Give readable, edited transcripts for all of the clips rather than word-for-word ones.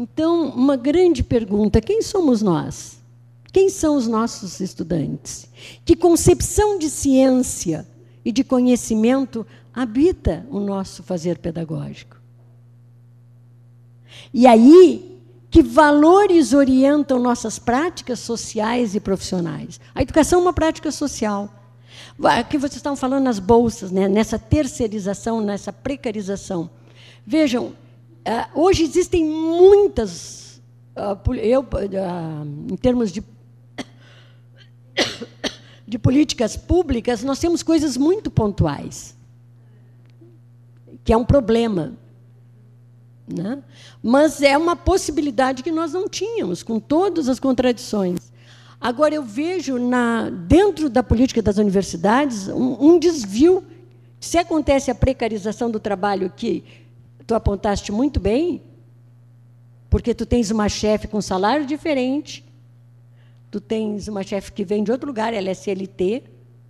Então, uma grande pergunta: quem somos nós? Quem são os nossos estudantes? Que concepção de ciência e de conhecimento habita o nosso fazer pedagógico? E aí, que valores orientam nossas práticas sociais e profissionais? A educação é uma prática social. Aqui vocês estavam falando nas bolsas, né? Nessa terceirização, nessa precarização. Vejam, hoje existem muitas, em termos de políticas públicas, nós temos coisas muito pontuais, que é um problema, né? Mas é uma possibilidade que nós não tínhamos, com todas as contradições. Agora, eu vejo dentro da política das universidades um desvio. Se acontece a precarização do trabalho, que tu apontaste muito bem, porque tu tens uma chefe com salário diferente, tu tens uma chefe que vem de outro lugar, ela é CLT.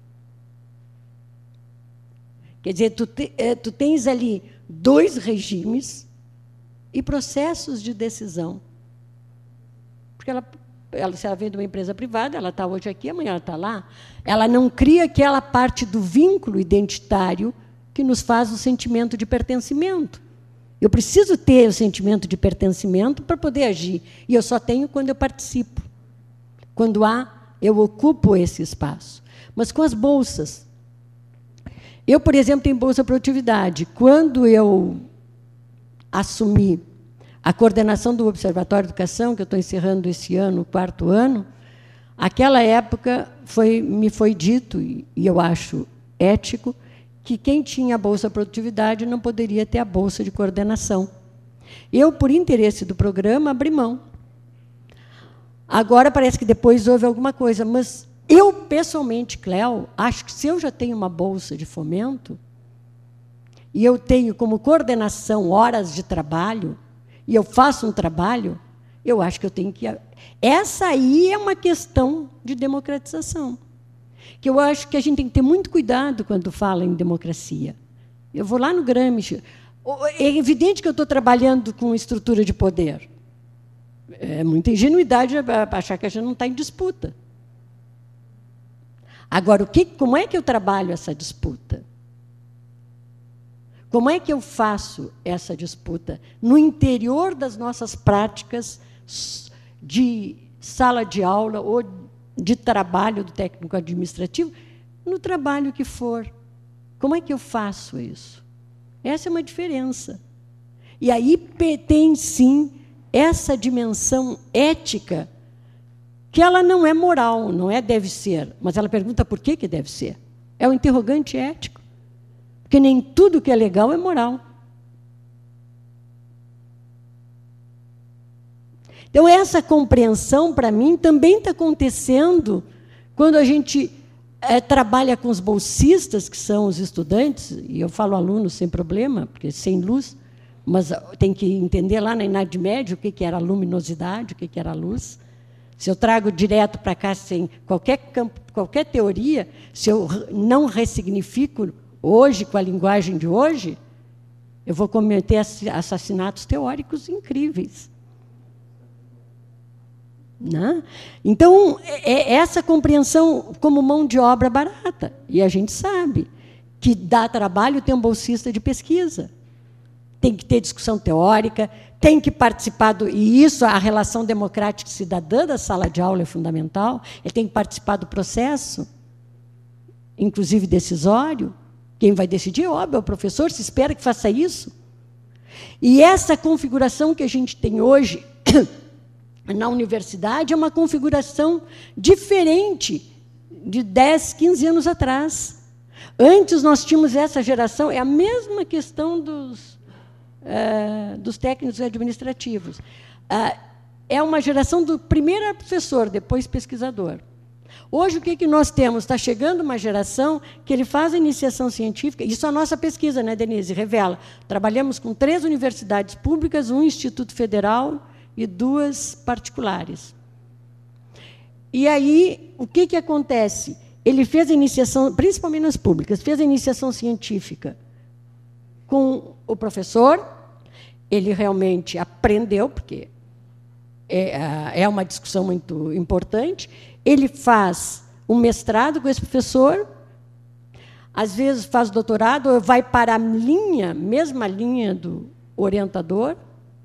Quer dizer, tu tens ali 2 regimes e processos de decisão. Porque se ela vem de uma empresa privada, ela está hoje aqui, amanhã ela está lá. Ela não cria aquela parte do vínculo identitário que nos faz o sentimento de pertencimento. Eu preciso ter o sentimento de pertencimento para poder agir. E eu só tenho quando eu participo. Quando eu ocupo esse espaço. Mas com as bolsas. Eu, por exemplo, tenho Bolsa Produtividade. Quando eu assumi a coordenação do Observatório de Educação, que eu estou encerrando esse ano, o 4º ano, aquela época me foi dito, e eu acho ético, que quem tinha a Bolsa Produtividade não poderia ter a Bolsa de Coordenação. Eu, por interesse do programa, abri mão. Agora parece que depois houve alguma coisa, mas eu, pessoalmente, Cléo, acho que se eu já tenho uma bolsa de fomento, e eu tenho como coordenação horas de trabalho, e eu faço um trabalho, eu acho que eu tenho que... Essa aí é uma questão de democratização, que eu acho que a gente tem que ter muito cuidado quando fala em democracia. Eu vou lá no Gramsci. É evidente que eu estou trabalhando com estrutura de poder. É muita ingenuidade achar que a gente não está em disputa. Agora, como é que eu trabalho essa disputa? Como é que eu faço essa disputa? No interior das nossas práticas de sala de aula ou de trabalho do técnico administrativo, no trabalho que for. Como é que eu faço isso? Essa é uma diferença. E aí tem, sim, essa dimensão ética, que ela não é moral, não é deve ser, mas ela pergunta por que deve ser. É um interrogante ético. Porque nem tudo que é legal é moral. Então, essa compreensão, para mim, também está acontecendo quando a gente trabalha com os bolsistas, que são os estudantes, e eu falo alunos sem problema, porque sem luz, mas tem que entender lá na Idade Média o que era a luminosidade, o que era a luz. Se eu trago direto para cá, sem qualquer teoria, se eu não ressignifico hoje, com a linguagem de hoje, eu vou cometer assassinatos teóricos incríveis. Né? Então, essa compreensão como mão de obra barata. E a gente sabe que dá trabalho ter um bolsista de pesquisa. Tem que ter discussão teórica, tem que participar e isso, a relação democrática e cidadã da sala de aula é fundamental. Ele tem que participar do processo, inclusive decisório. Quem vai decidir, óbvio, é o professor, se espera que faça isso. E essa configuração que a gente tem hoje na universidade é uma configuração diferente de 10, 15 anos atrás. Antes nós tínhamos essa geração, é a mesma questão dos técnicos administrativos. É uma geração do primeiro professor, depois pesquisador. Hoje, o que nós temos? Está chegando uma geração que ele faz a iniciação científica, isso a nossa pesquisa, né, Denise, revela. Trabalhamos com 3 universidades públicas, um Instituto Federal e 2 particulares. E aí, o que acontece? Ele fez a iniciação, principalmente nas públicas, fez a iniciação científica com o professor, ele realmente aprendeu, porque é uma discussão muito importante. Ele faz um mestrado com esse professor, às vezes faz doutorado, ou vai para a mesma linha do orientador,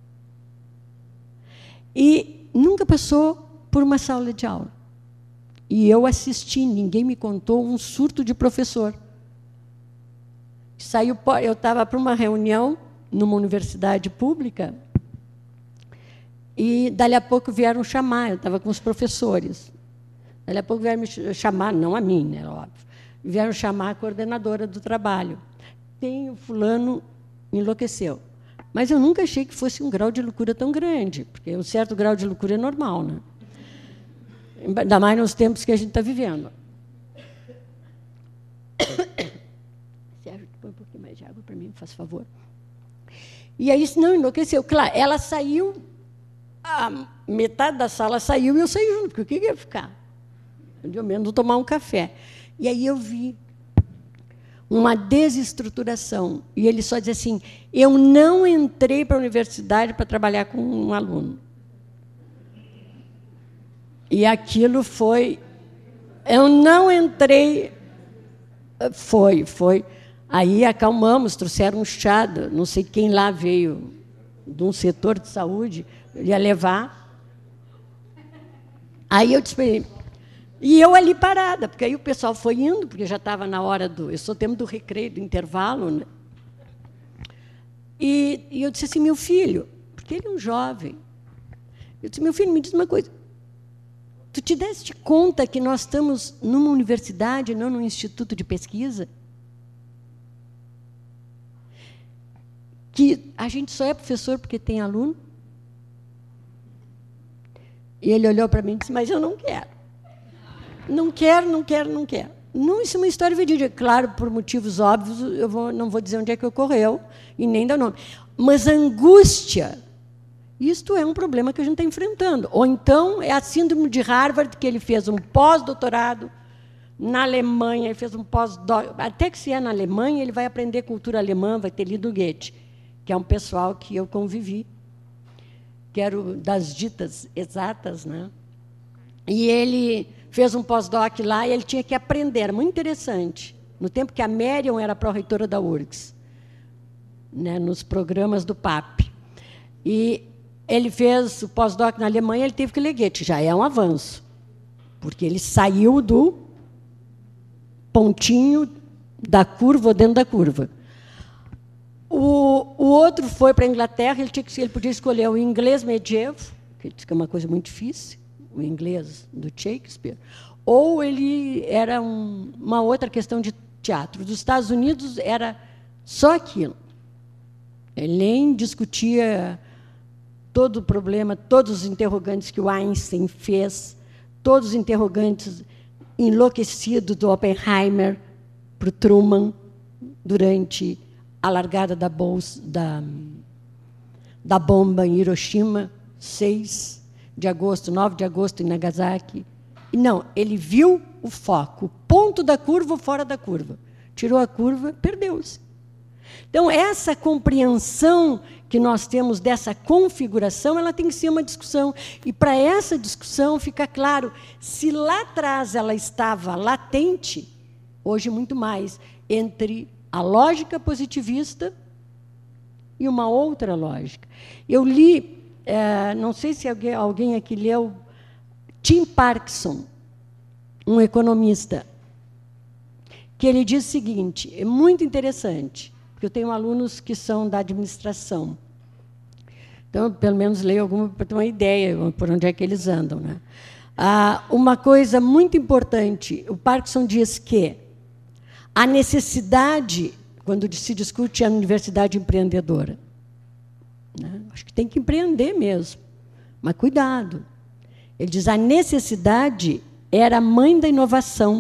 e nunca passou por uma sala de aula. E eu assisti, ninguém me contou, um surto de professor. Eu estava para uma reunião numa universidade pública, e, dali a pouco, vieram chamar, eu estava com os professores. Dali a pouco vieram me chamar, não a mim, né, óbvio, vieram chamar a coordenadora do trabalho. O fulano enlouqueceu. Mas eu nunca achei que fosse um grau de loucura tão grande, porque um certo grau de loucura é normal, né? Ainda mais nos tempos que a gente está vivendo. Sérgio, põe um pouquinho mais de água para mim, faz favor. E aí, não, enlouqueceu. Claro, ela saiu, a metade da sala saiu e eu saí junto, porque o que ia ficar? Eu menos tomar um café. E aí eu vi uma desestruturação. E ele só dizia assim, eu não entrei para a universidade para trabalhar com um aluno. E aquilo foi... Eu não entrei... Foi. Aí acalmamos, trouxeram um chá, não sei quem lá veio, de um setor de saúde, ia levar. Aí eu disse, e eu ali parada, porque aí o pessoal foi indo, porque já estava na hora do... Eu sou tempo do recreio, do intervalo, né? E eu disse assim, meu filho, porque ele é um jovem, eu disse, meu filho, me diz uma coisa, tu te deste conta que nós estamos numa universidade, não num instituto de pesquisa? Que a gente só é professor porque tem aluno? E ele olhou para mim e disse, mas eu não quero. Não quero. Não, isso é uma história verídica. Claro, por motivos óbvios, não vou dizer onde é que ocorreu, e nem dar nome. Mas a angústia, isto é um problema que a gente está enfrentando. Ou então é a síndrome de Harvard, que ele fez um pós-doutorado na Alemanha, ele fez um pós-doc. Até que se é na Alemanha, ele vai aprender cultura alemã, vai ter lido Goethe, que é um pessoal que eu convivi, que era das ditas exatas, né? E ele fez um pós-doc lá e ele tinha que aprender, era muito interessante, no tempo que a Marion era pró-reitora da URGS, né, nos programas do PAP. E ele fez o pós-doc na Alemanha, ele teve que ler Goethe, já é um avanço, porque ele saiu do pontinho da curva ou dentro da curva. O outro foi para a Inglaterra, ele podia escolher o inglês medievo, que é uma coisa muito difícil, o inglês do Shakespeare, ou ele era uma outra questão de teatro. Dos Estados Unidos era só aquilo. Ele nem discutia todo o problema, todos os interrogantes que o Einstein fez, todos os interrogantes enlouquecidos do Oppenheimer para o Truman durante a largada da bomba em Hiroshima, 6 de agosto, 9 de agosto, em Nagasaki. E não, ele viu o foco, o ponto da curva ou fora da curva. Tirou a curva, perdeu-se. Então, essa compreensão que nós temos dessa configuração, ela tem que ser uma discussão. E, para essa discussão, fica claro, se lá atrás ela estava latente, hoje muito mais, entre a lógica positivista e uma outra lógica. Eu li, não sei se alguém aqui leu, Tim Parkinson, um economista, que ele diz o seguinte, é muito interessante, porque eu tenho alunos que são da administração. Então, eu, pelo menos, leio alguma para ter uma ideia por onde é que eles andam, né? Uma coisa muito importante, o Parkinson diz que a necessidade, quando se discute a universidade empreendedora, né? Acho que tem que empreender mesmo, mas cuidado. Ele diz, a necessidade era a mãe da inovação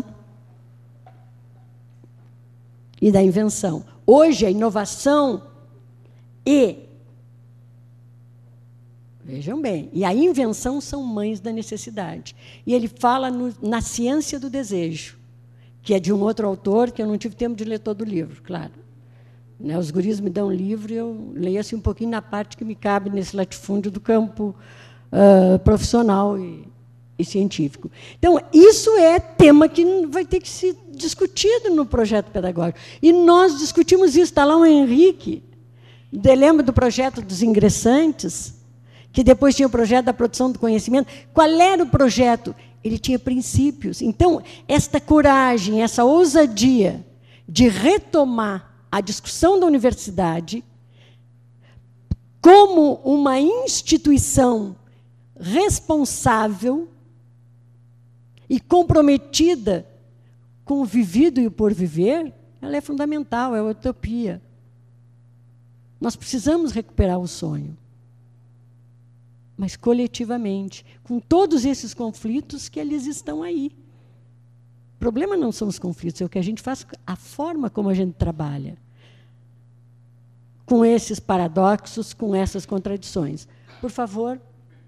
e da invenção. Hoje, a inovação vejam bem, e a invenção são mães da necessidade. E ele fala na ciência do desejo, que é de um outro autor, que eu não tive tempo de ler todo o livro, claro. Né, os guris me dão um livro e eu leio assim um pouquinho na parte que me cabe nesse latifúndio do campo profissional e científico. Então, isso é tema que vai ter que ser discutido no projeto pedagógico. E nós discutimos isso. Está lá o Henrique, lembra do projeto dos ingressantes, que depois tinha o projeto da produção do conhecimento. Qual era o projeto? Ele tinha princípios. Então, esta coragem, essa ousadia de retomar a discussão da universidade como uma instituição responsável e comprometida com o vivido e o por viver, ela é fundamental, é a utopia. Nós precisamos recuperar o sonho, mas coletivamente, com todos esses conflitos que eles estão aí. O problema não são os conflitos, é o que a gente faz, a forma como a gente trabalha com esses paradoxos, com essas contradições. Por favor.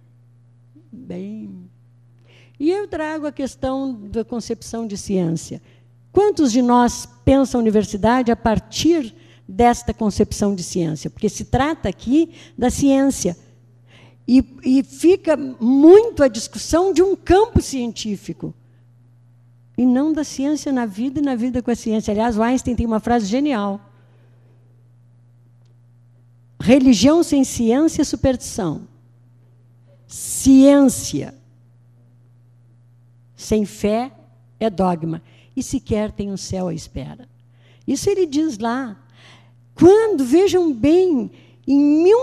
Bem. E eu trago a questão da concepção de ciência. Quantos de nós pensam a universidade a partir desta concepção de ciência? Porque se trata aqui da ciência. E fica muito a discussão de um campo científico, e não da ciência na vida e na vida com a ciência. Aliás, o Einstein tem uma frase genial. Religião sem ciência é superstição. Ciência sem fé é dogma. E sequer tem um céu à espera. Isso ele diz lá. Quando, vejam bem, em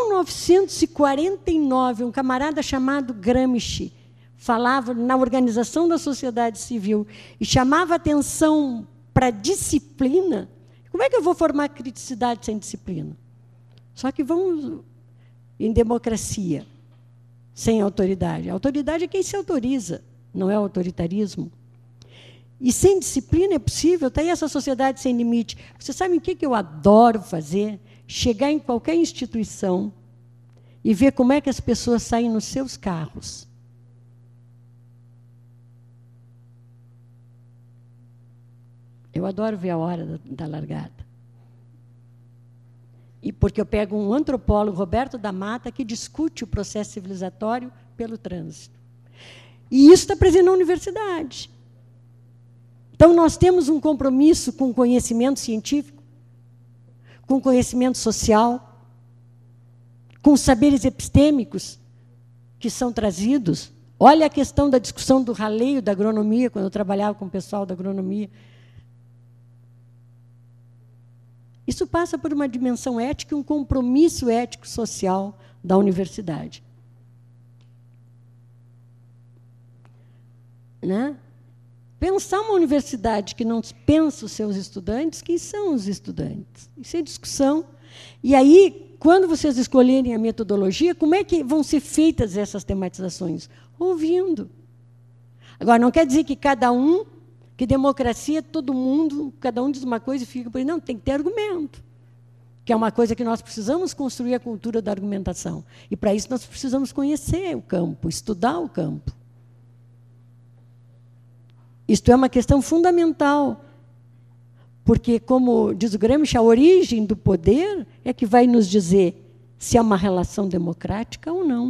1949, um camarada chamado Gramsci falava na organização da sociedade civil e chamava atenção para a disciplina. Como é que eu vou formar criticidade sem disciplina? Só que vamos em democracia, sem autoridade. A autoridade é quem se autoriza, não é o autoritarismo. E sem disciplina é possível, está aí essa sociedade sem limite. Vocês sabem o que eu adoro fazer? Chegar em qualquer instituição e ver como é que as pessoas saem nos seus carros. Eu adoro ver a hora da largada. E porque eu pego um antropólogo, Roberto da Mata, que discute o processo civilizatório pelo trânsito. E isso está presente na universidade. Então, nós temos um compromisso com o conhecimento científico, com o conhecimento social, com os saberes epistêmicos que são trazidos. Olha a questão da discussão do raleio da agronomia, quando eu trabalhava com o pessoal da agronomia. Isso passa por uma dimensão ética e um compromisso ético-social da universidade. Né? Pensar uma universidade que não pensa os seus estudantes, quem são os estudantes? Isso é discussão. E aí, quando vocês escolherem a metodologia, como é que vão ser feitas essas tematizações? Ouvindo. Agora, não quer dizer que cada um, que democracia, todo mundo, cada um diz uma coisa e fica por aí. Não, tem que ter argumento. Que é uma coisa que nós precisamos construir a cultura da argumentação. E, para isso, nós precisamos conhecer o campo, estudar o campo. Isto é uma questão fundamental, porque, como diz o Gramsci, a origem do poder é que vai nos dizer se é uma relação democrática ou não.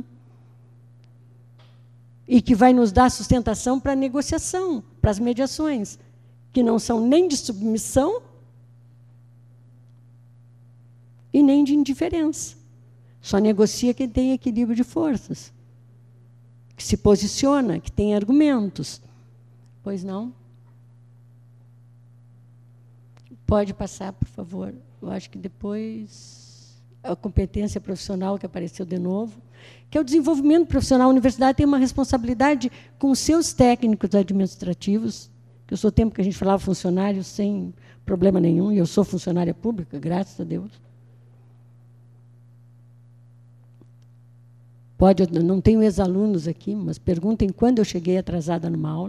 E que vai nos dar sustentação para a negociação, para as mediações, que não são nem de submissão e nem de indiferença. Só negocia quem tem equilíbrio de forças, que se posiciona, que tem argumentos. Pois não? Pode passar, por favor. Eu acho que depois a competência profissional que apareceu de novo, que é o desenvolvimento profissional. A universidade tem uma responsabilidade com os seus técnicos administrativos, que eu sou tempo que a gente falava funcionário sem problema nenhum, e eu sou funcionária pública, graças a Deus. Pode, eu não tenho ex-alunos aqui, mas perguntem quando eu cheguei atrasada numa aula.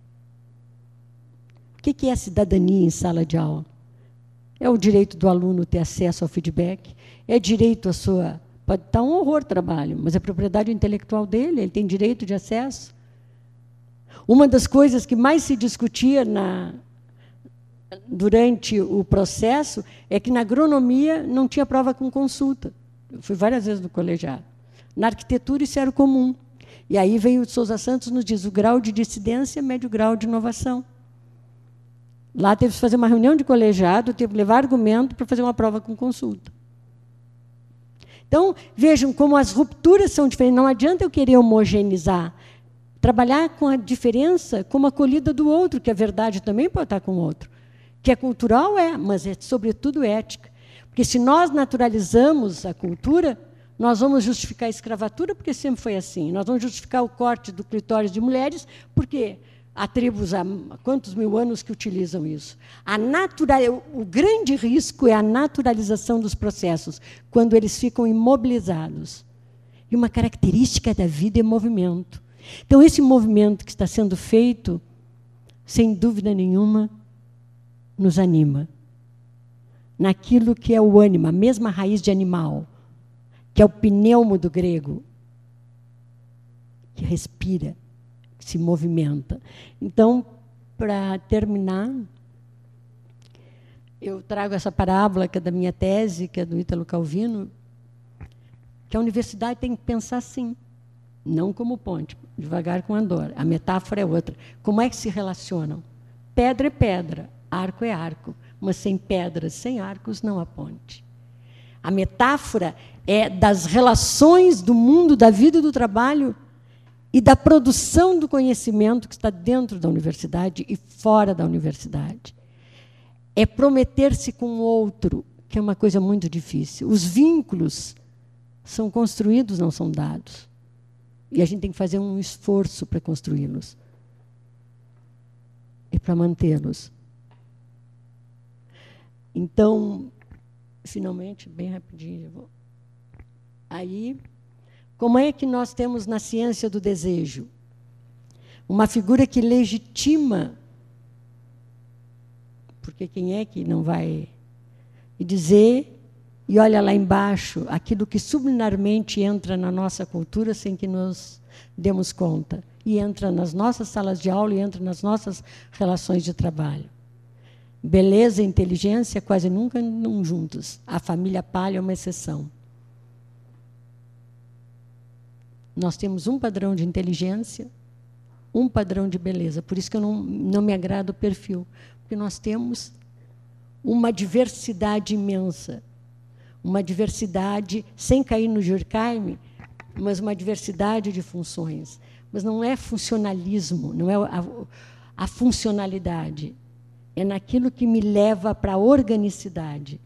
O que é cidadania em sala de aula? É o direito do aluno ter acesso ao feedback, é direito à sua... Pode estar um horror trabalho, mas é propriedade intelectual dele, ele tem direito de acesso. Uma das coisas que mais se discutia durante o processo é que na agronomia não tinha prova com consulta. Eu fui várias vezes no colegiado. Na arquitetura isso era comum. E aí veio o Sousa Santos nos diz, o grau de dissidência mede o grau de inovação. Lá teve que fazer uma reunião de colegiado, teve que levar argumento para fazer uma prova com consulta. Então, vejam como as rupturas são diferentes. Não adianta eu querer homogeneizar. Trabalhar com a diferença como acolhida do outro, que a verdade também pode estar com o outro. Que é cultural, mas é, sobretudo, ética. Porque se nós naturalizamos a cultura, nós vamos justificar a escravatura, porque sempre foi assim. Nós vamos justificar o corte do clitóris de mulheres, porque há tribos há quantos mil anos que utilizam isso. O grande risco é a naturalização dos processos, quando eles ficam imobilizados. E uma característica da vida é movimento. Então, esse movimento que está sendo feito, sem dúvida nenhuma, nos anima. Naquilo que é o ânima, a mesma raiz de animal, que é o pneumo do grego, que respira, que se movimenta. Então, para terminar, eu trago essa parábola que é da minha tese, que é do Ítalo Calvino, que a universidade tem que pensar assim, não como ponte, devagar com andor. A metáfora é outra. Como é que se relacionam? Pedra é pedra, arco é arco, mas sem pedras, sem arcos, não há ponte. A metáfora é das relações do mundo, da vida e do trabalho e da produção do conhecimento que está dentro da universidade e fora da universidade. É prometer-se com o outro, que é uma coisa muito difícil. Os vínculos são construídos, não são dados. E a gente tem que fazer um esforço para construí-los e para mantê-los. Então, finalmente, bem rapidinho, eu vou. Aí, como é que nós temos na ciência do desejo? Uma figura que legitima, porque quem é que não vai dizer, e olha lá embaixo, aquilo que subliminarmente entra na nossa cultura sem que nos demos conta, e entra nas nossas salas de aula e entra nas nossas relações de trabalho. Beleza e inteligência quase nunca andam juntos. A família Palha é uma exceção. Nós temos um padrão de inteligência, um padrão de beleza. Por isso que eu não me agrada o perfil. Porque nós temos uma diversidade imensa. Uma diversidade, sem cair no Durkheim, mas uma diversidade de funções. Mas não é funcionalismo, não é a funcionalidade. É naquilo que me leva para a organicidade.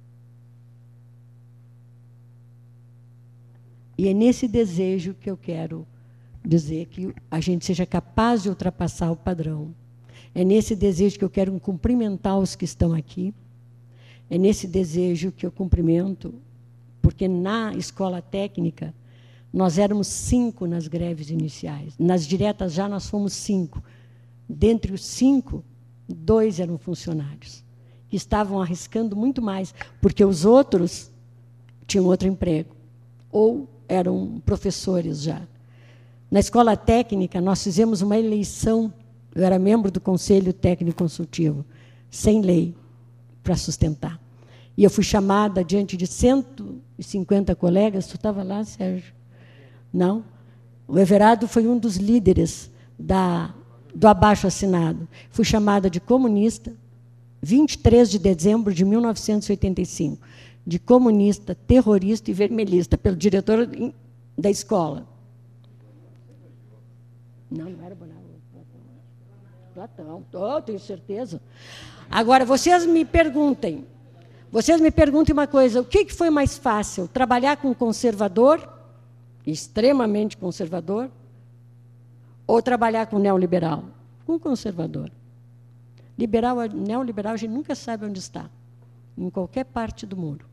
E é nesse desejo que eu quero dizer que a gente seja capaz de ultrapassar o padrão. É nesse desejo que eu quero cumprimentar os que estão aqui. É nesse desejo que eu cumprimento, porque na escola técnica nós éramos 5 nas greves iniciais. Nas diretas já nós fomos 5. Dentre os 5, 2 eram funcionários, que estavam arriscando muito mais, porque os outros tinham outro emprego, ou eram professores já. Na escola técnica, nós fizemos uma eleição, eu era membro do Conselho Técnico Consultivo, sem lei para sustentar. E eu fui chamada diante de 150 colegas, tu estava lá, Sérgio? Não? O Everardo foi um dos líderes do abaixo-assinado. Fui chamada de comunista, 23 de dezembro de 1985, de comunista, terrorista e vermelhista, pelo diretor da escola. Não era Bonavista. Platão, tenho certeza. Agora, vocês me perguntem uma coisa, o que foi mais fácil? Trabalhar com um conservador, extremamente conservador, ou trabalhar com neoliberal? Com conservador. Neoliberal, a gente nunca sabe onde está, em qualquer parte do muro.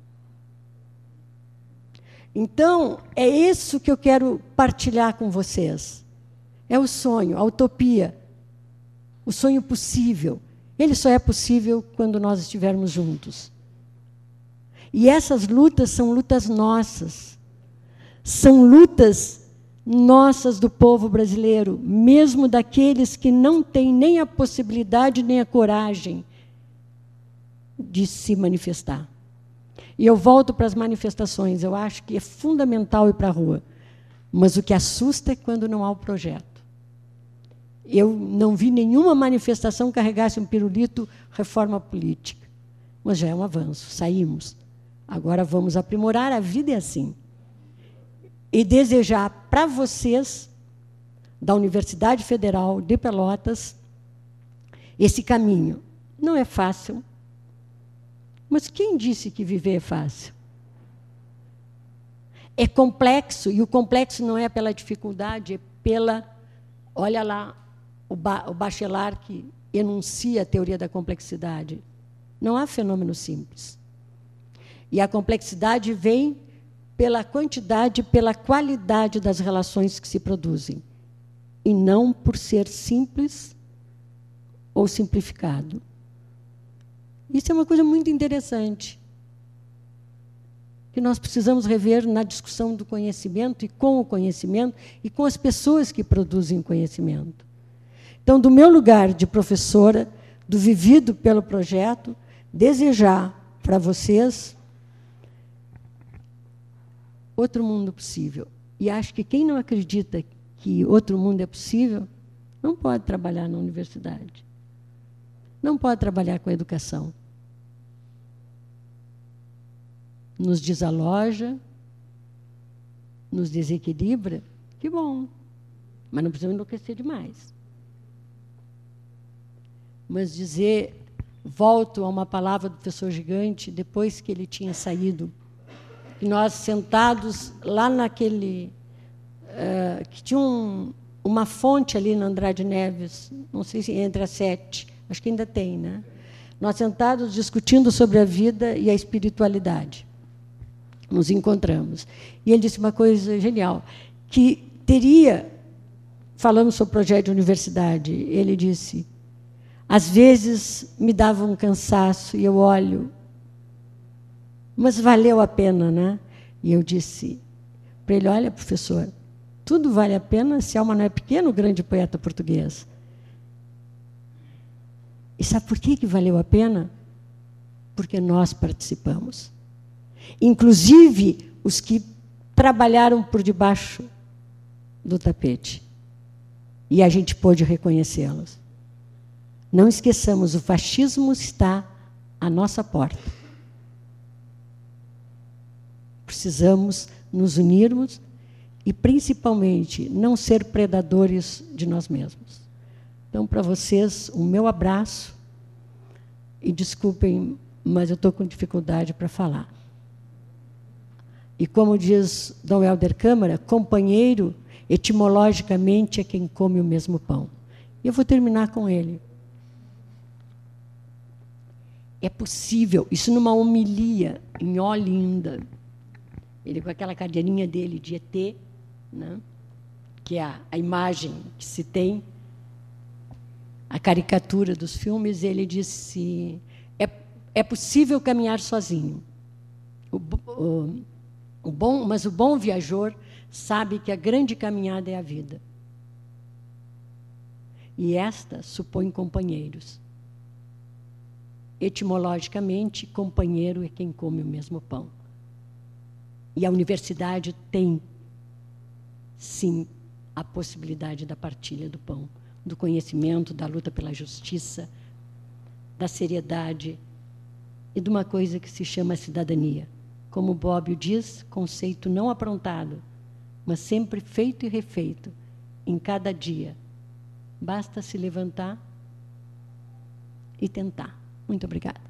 Então, é isso que eu quero partilhar com vocês. É o sonho, a utopia, o sonho possível. Ele só é possível quando nós estivermos juntos. E essas lutas são lutas nossas. São lutas nossas do povo brasileiro, mesmo daqueles que não têm nem a possibilidade nem a coragem de se manifestar. E eu volto para as manifestações. Eu acho que é fundamental ir para a rua. Mas o que assusta é quando não há o projeto. Eu não vi nenhuma manifestação que carregasse um pirulito reforma política. Mas já é um avanço, saímos. Agora vamos aprimorar, a vida é assim. E desejar para vocês, da Universidade Federal de Pelotas, esse caminho. Não é fácil. Mas quem disse que viver é fácil? É complexo, e o complexo não é pela dificuldade, é pela... Olha lá, o Bachelard que enuncia a teoria da complexidade. Não há fenômeno simples. E a complexidade vem pela quantidade, pela qualidade das relações que se produzem, e não por ser simples ou simplificado. Isso é uma coisa muito interessante, que nós precisamos rever na discussão do conhecimento, e com o conhecimento, e com as pessoas que produzem o conhecimento. Então, do meu lugar de professora, do vivido pelo projeto, desejar para vocês outro mundo possível. E acho que quem não acredita que outro mundo é possível, não pode trabalhar na universidade. Não pode trabalhar com a educação. Nos desaloja, nos desequilibra, que bom. Mas não precisamos enlouquecer demais. Mas dizer, volto a uma palavra do professor Gigante, depois que ele tinha saído, e nós sentados lá naquele... que tinha uma fonte ali na Andrade Neves, não sei se entre as 7, acho que ainda tem, né? Nós sentados discutindo sobre a vida e a espiritualidade. Nos encontramos. E ele disse uma coisa genial, que teria, falando sobre o projeto de universidade, ele disse, às vezes me dava um cansaço e eu olho, mas valeu a pena, né? E eu disse para ele, olha, professor, tudo vale a pena se a alma não é pequena, o grande poeta português. E sabe por que valeu a pena? Porque nós participamos. Inclusive os que trabalharam por debaixo do tapete. E a gente pôde reconhecê-los. Não esqueçamos, o fascismo está à nossa porta. Precisamos nos unirmos e, principalmente, não ser predadores de nós mesmos. Então, para vocês, o meu abraço, e desculpem, mas eu estou com dificuldade para falar. E como diz Dom Helder Câmara, companheiro, etimologicamente, é quem come o mesmo pão. E eu vou terminar com ele. É possível, isso numa homilia em Olinda, ele com aquela cadeirinha dele de ET, né, que é a imagem que se tem, a caricatura dos filmes, ele disse, é possível caminhar sozinho. Mas o bom viajor sabe que a grande caminhada é a vida. E esta supõe companheiros. Etimologicamente, companheiro é quem come o mesmo pão. E a universidade tem, sim, a possibilidade da partilha do pão, do conhecimento, da luta pela justiça, da seriedade e de uma coisa que se chama cidadania. Como Bobbio diz, conceito não aprontado, mas sempre feito e refeito, em cada dia. Basta se levantar e tentar. Muito obrigada.